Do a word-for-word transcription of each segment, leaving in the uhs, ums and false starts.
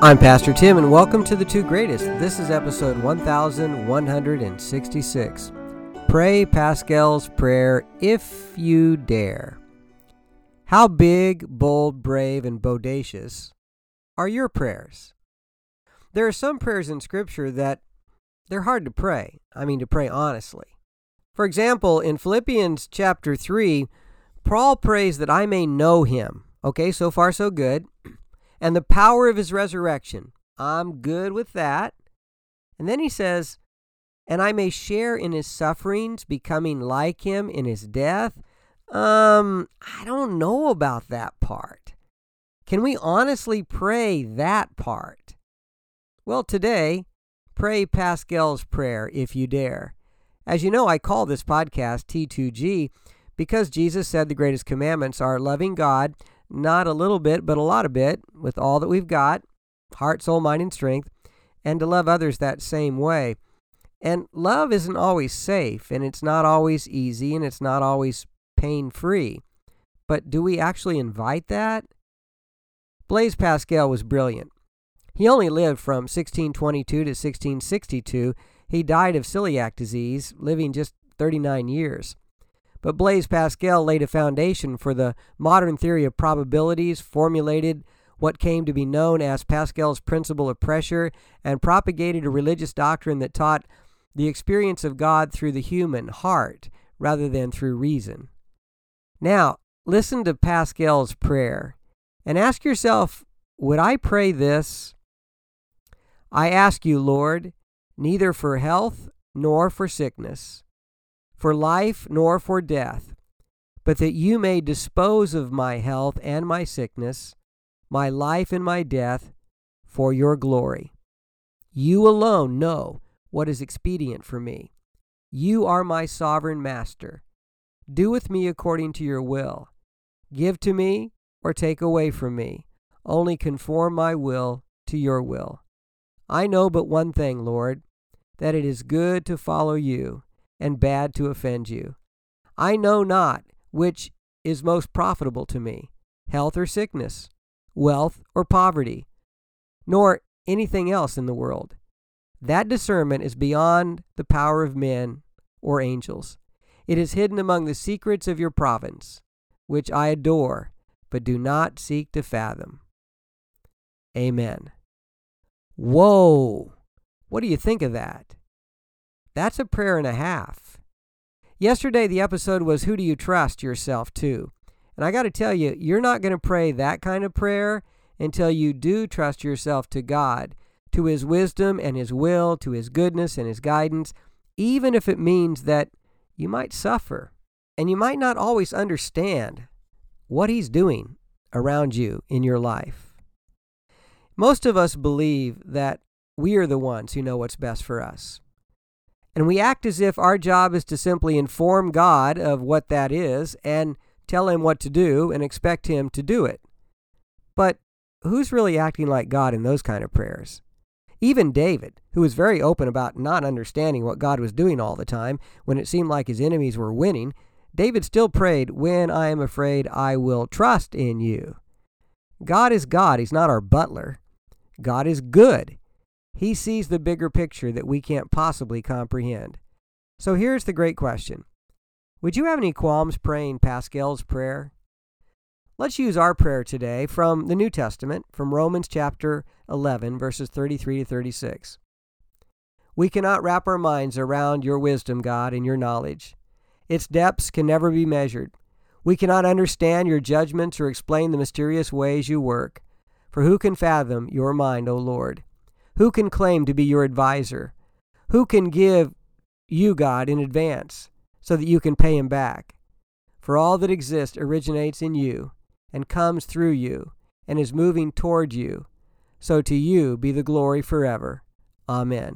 I'm Pastor Tim, and welcome to The Two Greatest. This is episode one thousand one hundred sixty-six. Pray Pascal's Prayer If You Dare. How big, bold, brave, and bodacious are your prayers? There are some prayers in Scripture that they're hard to pray. I mean, to pray honestly. For example, in Philippians chapter three, Paul prays that I may know him. Okay, so far so good. And the power of his resurrection. I'm good with that. And then he says, and I may share in his sufferings, becoming like him in his death. Um, I don't know about that part. Can we honestly pray that part? Well, today, pray Pascal's Prayer if you dare. As you know, I call this podcast T two G because Jesus said the greatest commandments are loving God, not a little bit, but a lot of bit, with all that we've got, heart, soul, mind, and strength, and to love others that same way. And love isn't always safe, and it's not always easy, and it's not always pain-free. But do we actually invite that? Blaise Pascal was brilliant. He only lived from sixteen twenty-two to sixteen sixty-two. He died of celiac disease, living just thirty-nine years. But Blaise Pascal laid a foundation for the modern theory of probabilities, formulated what came to be known as Pascal's principle of pressure, and propagated a religious doctrine that taught the experience of God through the human heart rather than through reason. Now, listen to Pascal's prayer and ask yourself, would I pray this? I ask you, Lord, neither for health nor for sickness, for life nor for death, but that you may dispose of my health and my sickness, my life and my death, for your glory. You alone know what is expedient for me. You are my sovereign master. Do with me according to your will. Give to me or take away from me. Only conform my will to your will. I know but one thing, Lord, that it is good to follow you, and bad to offend you. I know not which is most profitable to me, health or sickness, wealth or poverty, nor anything else in the world. That discernment is beyond the power of men or angels. It is hidden among the secrets of your province, which I adore, but do not seek to fathom. Amen. Whoa! What do you think of that? That's a prayer and a half. Yesterday, the episode was Who Do You Trust Yourself To? And I got to tell you, you're not going to pray that kind of prayer until you do trust yourself to God, to His wisdom and His will, to His goodness and His guidance, even if it means that you might suffer and you might not always understand what He's doing around you in your life. Most of us believe that we are the ones who know what's best for us. And we act as if our job is to simply inform God of what that is and tell Him what to do and expect Him to do it. But who's really acting like God in those kind of prayers? Even David, who was very open about not understanding what God was doing all the time when it seemed like his enemies were winning, David still prayed, when I am afraid, I will trust in you. God is God. He's not our butler. God is good. He sees the bigger picture that we can't possibly comprehend. So here's the great question. Would you have any qualms praying Pascal's prayer? Let's use our prayer today from the New Testament, from Romans chapter eleven, verses thirty-three to thirty-six. We cannot wrap our minds around your wisdom, God, and your knowledge. Its depths can never be measured. We cannot understand your judgments or explain the mysterious ways you work. For who can fathom your mind, O Lord? Who can claim to be your advisor? Who can give you, God, in advance so that you can pay him back? For all that exists originates in you and comes through you and is moving toward you. So to you be the glory forever. Amen.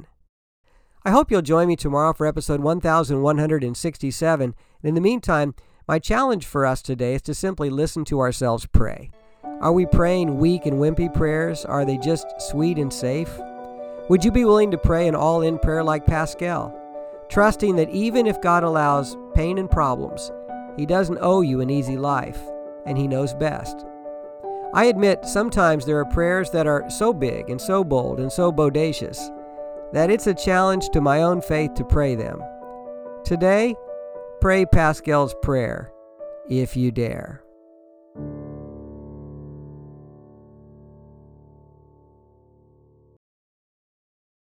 I hope you'll join me tomorrow for episode one thousand one hundred sixty-seven. And in the meantime, my challenge for us today is to simply listen to ourselves pray. Are we praying weak and wimpy prayers? Are they just sweet and safe? Would you be willing to pray an all-in prayer like Pascal, trusting that even if God allows pain and problems, He doesn't owe you an easy life, and He knows best? I admit sometimes there are prayers that are so big and so bold and so bodacious that it's a challenge to my own faith to pray them. Today, pray Pascal's prayer, if you dare.